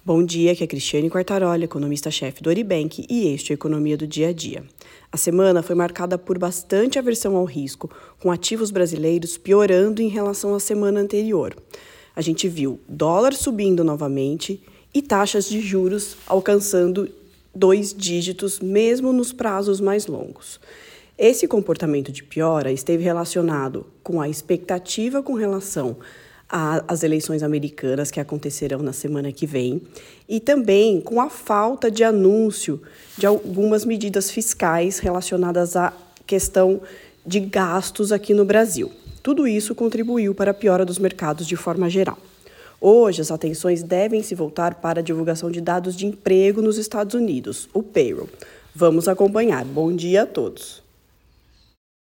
Bom dia, aqui é Cristiane Quartaroli, economista-chefe do Oribank, e este é a Economia do Dia a Dia. A semana foi marcada por bastante aversão ao risco, com ativos brasileiros piorando em relação à semana anterior. A gente viu dólar subindo novamente e taxas de juros alcançando 2 dígitos, mesmo nos prazos mais longos. Esse comportamento de piora esteve relacionado com a expectativa com relação às eleições americanas que acontecerão na semana que vem e também com a falta de anúncio de algumas medidas fiscais relacionadas à questão de gastos aqui no Brasil. Tudo isso contribuiu para a piora dos mercados de forma geral. Hoje, as atenções devem se voltar para a divulgação de dados de emprego nos Estados Unidos, o payroll. Vamos acompanhar. Bom dia a todos.